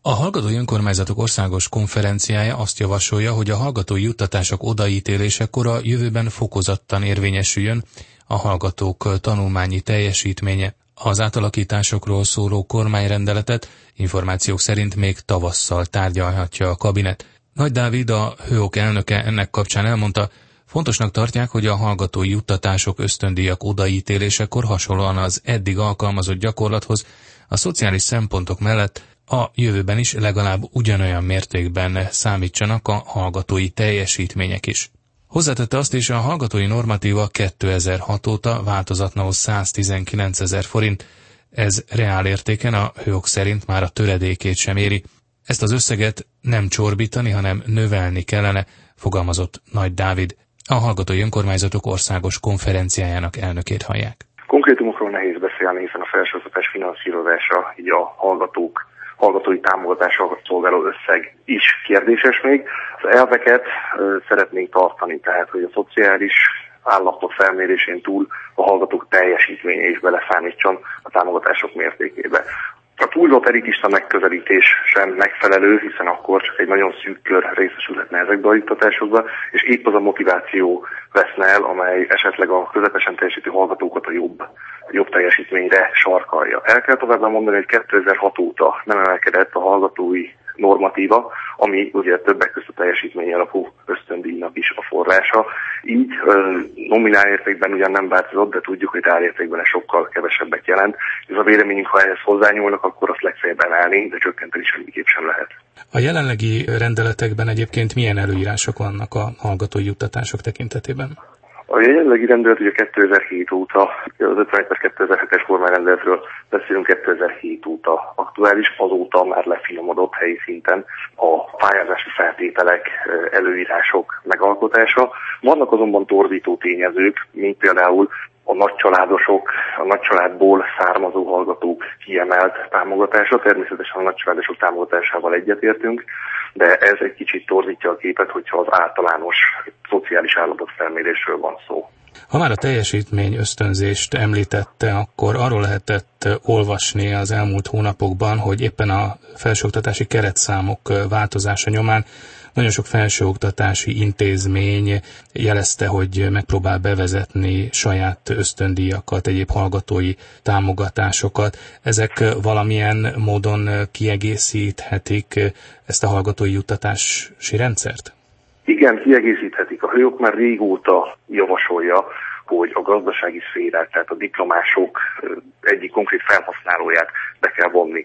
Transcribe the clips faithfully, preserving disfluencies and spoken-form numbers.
A Hallgatói Önkormányzatok Országos Konferenciája azt javasolja, hogy a hallgatói juttatások odaítélésekor a jövőben fokozottan érvényesüljön a hallgatók tanulmányi teljesítménye. Az átalakításokról szóló kormányrendeletet információk szerint még tavasszal tárgyalhatja a kabinet. Nagy Dávid, a hőok elnöke ennek kapcsán elmondta, fontosnak tartják, hogy a hallgatói juttatások ösztöndíjak odaítélésekor hasonlóan az eddig alkalmazott gyakorlathoz a szociális szempontok mellett a jövőben is legalább ugyanolyan mértékben számítsanak a hallgatói teljesítmények is. Hozzátette azt is, a hallgatói normatíva kétezer-hat óta változatlanul száztizenkilencezer forint, ez reálértéken a hőok szerint már a töredékét sem éri. Ezt az összeget nem csorbítani, hanem növelni kellene, fogalmazott Nagy Dávid. A Hallgatói Önkormányzatok Országos Konferenciájának elnökét hallják. Konkrétumokról nehéz beszélni, hiszen a felsőoktatás finanszírozása, így a hallgatók hallgatói támogatásra szolgáló összeg is kérdéses még. Az elveket ö, szeretnénk tartani, tehát hogy a szociális állapotok felmérésén túl a hallgatók teljesítménye is beleszámítson a támogatások mértékébe. A túlzott elitista megközelítés sem megfelelő, hiszen akkor csak egy nagyon szűk kör részesülhetne ezekbe a juttatásokba, és épp az a motiváció veszne el, amely esetleg a közepesen teljesítő hallgatókat a jobb, a jobb teljesítményre sarkalja. El kell továbbá mondani, hogy kétezer-hat óta nem emelkedett a hallgatói normatíva, ami ugye többek között a teljesítmény alapú ösztöndíjnak is a forrása. Így nominál értékben ugyan nem változott, de tudjuk, hogy reálértékben ez sokkal kevesebbet jelent. Ez a véleményünk, ha ehhez hozzányúlnak, akkor azt legfeljebb emelni, de csökkenteni semmiképp sem lehet. A jelenlegi rendeletekben egyébként milyen előírások vannak a hallgatói juttatások tekintetében? A jelenlegi rendelet ugye kétezer-hét óta, az ötvenegy per kétezer-hetes kormányrendeletről beszélünk, kétezer-hét óta aktuális, azóta már lefinomodott helyi szinten a pályázási feltételek, előírások megalkotása. Vannak azonban torzító tényezők, mint például a nagycsaládosok, a nagycsaládból származó hallgatók kiemelt támogatása. Természetesen a nagycsaládosok támogatásával egyetértünk, de ez egy kicsit torzítja a képet, hogyha az általános szociális állapotfelmérésről van szó. Ha már a teljesítmény ösztönzést említette, akkor arról lehetett olvasni az elmúlt hónapokban, hogy éppen a felsőoktatási keretszámok változása nyomán nagyon sok felsőoktatási intézmény jelezte, hogy megpróbál bevezetni saját ösztöndíjakat, egyéb hallgatói támogatásokat. Ezek valamilyen módon kiegészíthetik ezt a hallgatói juttatási rendszert? Igen, kiegészíthetik. A hőok már régóta javasolja, hogy a gazdasági szférát, tehát a diplomások egyik konkrét felhasználóját be kell vonni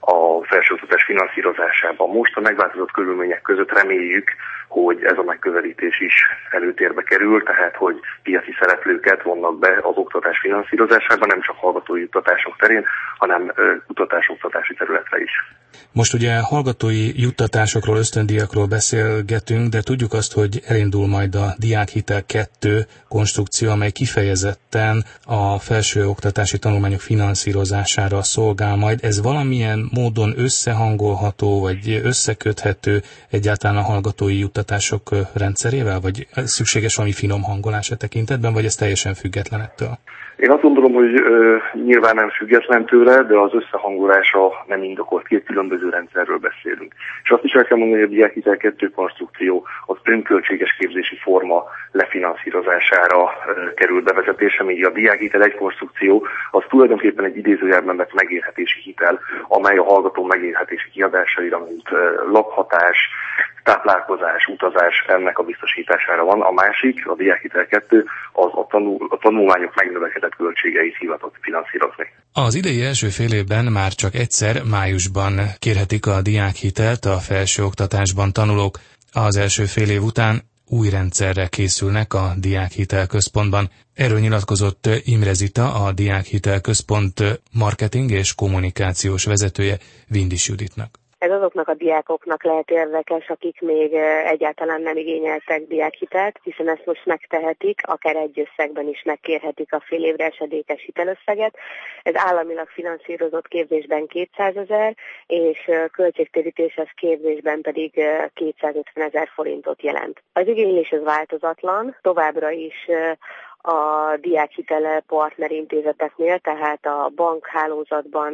a felsőoktatás finanszírozásában. Most a megváltozott körülmények között reméljük, hogy ez a megközelítés is előtérbe kerül, tehát hogy piaci szereplőket vonnak be az oktatás finanszírozásában, nem csak hallgatói juttatások terén, hanem kutatás-oktatási területre is. Most ugye hallgatói juttatásokról, ösztöndíjakról beszélgetünk, de tudjuk azt, hogy elindul majd a Diákhitel kettő konstrukció, amely kifejezetten a felsőoktatási tanulmányok finanszírozására szolgál majd. Ez valamilyen módon összehangolható, vagy összeköthető egyáltalán a hallgatói juttatások rendszerével, vagy szükséges valami finom hangolás a tekintetben, vagy ez teljesen független ettől? Én azt gondolom, hogy ö, nyilván nem független tőle, de az összehangolása nem indokolt, két különböző rendszerről beszélünk. És azt is el kell mondani, hogy a Diákhitel kettő konstrukció az önköltséges képzési forma lefinanszírozására ö, került bevezetése, míg a Diákhitel egy konstrukció az tulajdonképpen egy idézőjelben vett megélhetési hitel, amely a hallgató megélhetési kiadásaira, mint ö, lakhatás, táplálkozás, utazás ennek a biztosítására van. A másik, a Diákhitel kettő, az a, tanul, a tanulmányok megnövekedett költségeit hivatott finanszírozni. Az idei első fél évben már csak egyszer, májusban kérhetik a diákhitelt a felsőoktatásban tanulók. Az első fél év után új rendszerre készülnek a Diákhitel Központban. Erről nyilatkozott Imre Zita, a Diákhitel Központ marketing és kommunikációs vezetője Vindis Juditnak. Ez azoknak a diákoknak lehet érdekes, akik még egyáltalán nem igényeltek diákhitelt, hiszen ezt most megtehetik, akár egy összegben is megkérhetik a fél évre esedékes hitelösszeget. Ez államilag finanszírozott képzésben kétszázezer, és költségtérítéses képzésben pedig kétszázötvenezer forintot jelent. Az igénylés ez változatlan, továbbra is a diákhitel partnerintézeteknél, tehát a bankhálózatban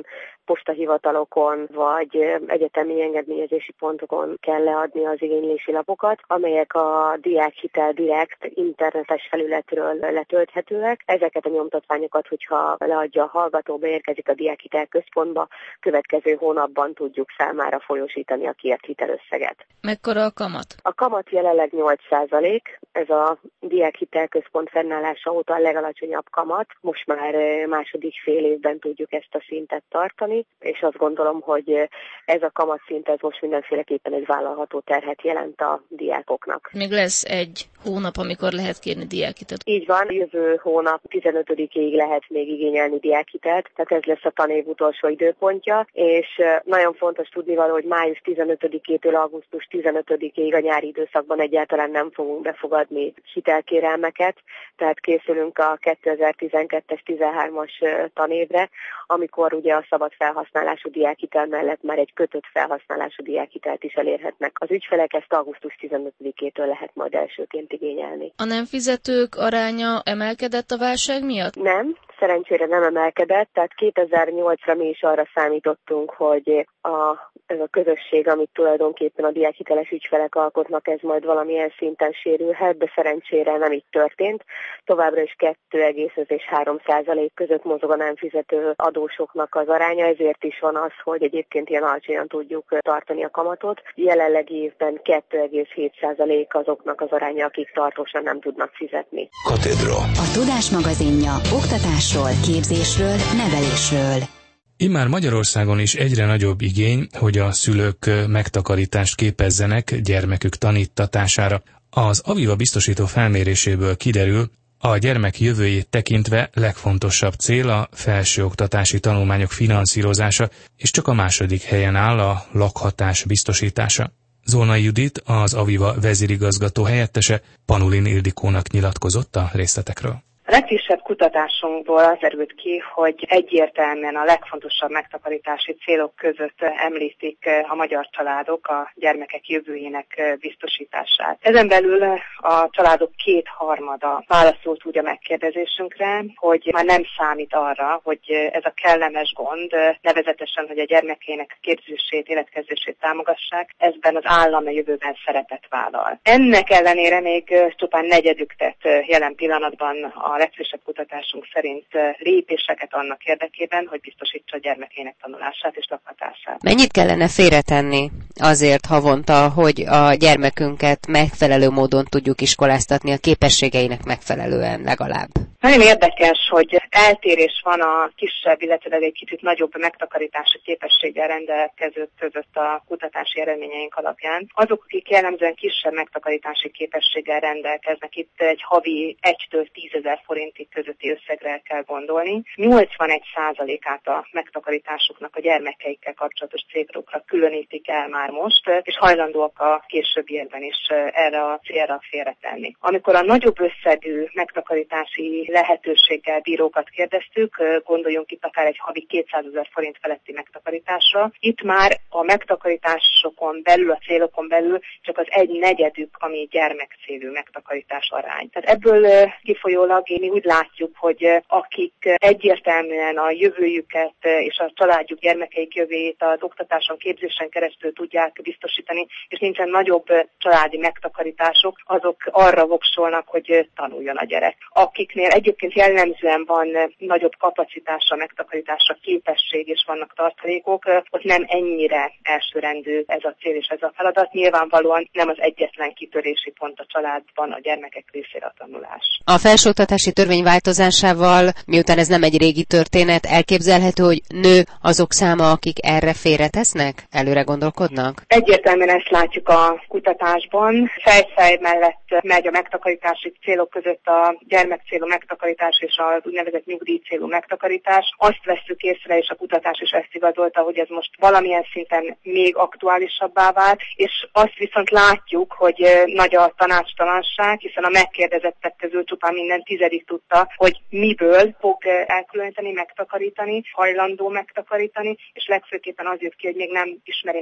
postahivatalokon vagy egyetemi engedményezési pontokon kell leadni az igénylési lapokat, amelyek a diákhitel direkt internetes felületről letölthetőek. Ezeket a nyomtatványokat, hogyha leadja a hallgató, beérkezik a diákhitel központba, következő hónapban tudjuk számára folyósítani a kért hitelösszeget. Mekkora a kamat? A kamat jelenleg nyolc százalék, ez a diákhitelközpont fennállása óta a legalacsonyabb kamat. Most már második fél évben tudjuk ezt a szintet tartani, és azt gondolom, hogy ez a kamatszint ez most mindenféleképpen egy vállalható terhet jelent a diákoknak. Még lesz egy hónap, amikor lehet kérni diákhitelt. Így van, jövő hónap tizenötödikéig lehet még igényelni diákhitelt, tehát ez lesz a tanév utolsó időpontja, és nagyon fontos tudnivaló, hogy május tizenötödikétől augusztus tizenötödikéig a nyári időszakban egyáltalán nem fogunk befogadni hitelkérelmeket, tehát készülünk a kétezer-tizenkettes tizenhármas tanévre, amikor ugye a szabad felhasználású diákhitel mellett már egy kötött felhasználású diákhitelt is elérhetnek. Az ügyfelek ezt augusztus tizenötödikétől lehet majd elsőként igényelni. A nem fizetők aránya emelkedett a válság miatt? Nem. Szerencsére nem emelkedett, tehát kétezer-nyolcra mi is arra számítottunk, hogy a, ez a közösség, amit tulajdonképpen a diákhiteles ügyfelek alkotnak, ez majd valamilyen szinten sérülhet, de szerencsére nem így történt. Továbbra is kettő egész öt és három százalék között mozog a nem fizető adósoknak az aránya, ezért is van az, hogy egyébként ilyen alacsonyan tudjuk tartani a kamatot. Jelenlegi évben kettő egész hét százalék azoknak az aránya, akik tartósan nem tudnak fizetni. Katedra. A Tudás magazinja oktatásról, képzésről, nevelésről. Immár Magyarországon is egyre nagyobb igény, hogy a szülők megtakarítást képezzenek gyermekük tanítatására. Az Aviva biztosító felméréséből kiderül, a gyermek jövőjét tekintve legfontosabb cél a felsőoktatási tanulmányok finanszírozása, és csak a második helyen áll a lakhatás biztosítása. Zolnai Judit, az Aviva vezérigazgató helyettese, Panulin Ildikónak nyilatkozott a részletekről. A legfrissebb kutatásunkból az derült ki, hogy egyértelműen a legfontosabb megtakarítási célok között említik a magyar családok a gyermekek jövőjének biztosítását. Ezen belül a családok kétharmada válaszolt úgy a megkérdezésünkre, hogy már nem számít arra, hogy ez a kellemes gond, nevezetesen, hogy a gyermekének képzését, életkezdését támogassák, ezben az állam a jövőben szerepet vállal. Ennek ellenére még csupán negyedük tett jelen pillanatban a legfrissebb kutatásunk szerint lépéseket annak érdekében, hogy biztosítsa a gyermekének tanulását és lakhatását. Mennyit kellene félretenni azért havonta, hogy a gyermekünket megfelelő módon tudjuk iskoláztatni, a képességeinek megfelelően legalább? Nagyon érdekes, hogy eltérés van a kisebb, illetve egy kicsit nagyobb megtakarítási képességgel rendelkezők között a kutatási eredményeink alapján. Azok, akik jellemzően kisebb megtakarítási képességgel rendelkeznek, itt egy havi egytől tízezer forintig közötti összegre kell gondolni. nyolcvanegy százalékát a megtakarításuknak a gyermekeikkel kapcsolatos célokra különítik el már most, és hajlandóak a későbbiekben is erre a célra félretenni. Amikor a nagyobb összegű megtakarítási lehetőséggel bírókat kérdeztük, gondoljunk itt akár egy havi kétszázezer forint feletti megtakarításra. Itt már a megtakarításokon belül, a célokon belül csak az egy negyedük, ami gyermekcélű megtakarítás arány. Tehát ebből kifolyólag mi úgy látjuk, hogy akik egyértelműen a jövőjüket és a családjuk, gyermekeik jövőjét az oktatáson, képzésen keresztül tudják biztosítani, és nincsen nagyobb családi megtakarítások, azok arra voksolnak, hogy tanuljon a gyerek. Akiknél egyébként jellemzően van nagyobb kapacitása, megtakarításra képesség és vannak tartalékok, ott nem ennyire elsőrendű ez a cél és ez a feladat. Nyilvánvalóan nem az egyetlen kitörési pont a családban a gyermekek részére a tanulás. A felsőoktatási törvény változásával, miután ez nem egy régi történet, elképzelhető, hogy nő azok száma, akik erre félretesznek? Előre gondolkodnak? Egyértelműen ezt látjuk a kutatásban. Fejfej mellett megy a megtakarítási célok között a gyermekcélú megtakarítás és az úgynevezett nyugdíjcélú megtakarítás. Azt vesszük észre, és a kutatás is ezt igazolta, hogy ez most valamilyen szinten még aktuálisabbá vált, és azt viszont látjuk, hogy nagy a tanácstalanság, hiszen a megkérdezettek közül csupán minden tizedik tudta, hogy miből fog elkülöníteni, megtakarítani, hajlandó megtakarítani, és legfőképpen az jött ki, hogy még nem ismeri, nem találja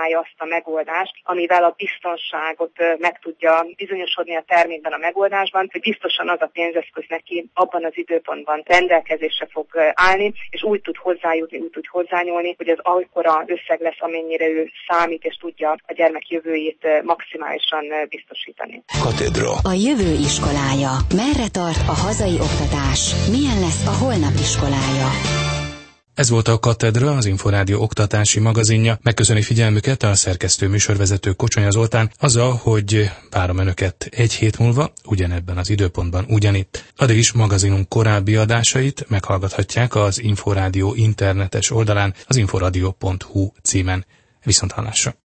találja azt a megoldást, amivel a biztonságot meg tudja bizonyosodni a termékben, a megoldásban, hogy biztosan az a pénzeszköz neki abban az időpontban rendelkezésre fog állni, és úgy tud hozzájutni, úgy tud hozzányúlni, hogy az akkora összeg lesz, amennyire ő számít, és tudja a gyermek jövőjét maximálisan biztosítani. Katedra. A jövő iskolája. Merre tart a hazai oktatás? Milyen lesz a holnap iskolája? Ez volt a Katedra, az Inforádió oktatási magazinja. Megköszöni figyelmüket a szerkesztő műsorvezető Kocsonya Zoltán azzal, hogy várom önöket egy hét múlva, ugyanebben az időpontban ugyanitt. Addig is magazinunk korábbi adásait meghallgathatják az Inforádió internetes oldalán, az inforadio pont hu címen. Viszonthallásra!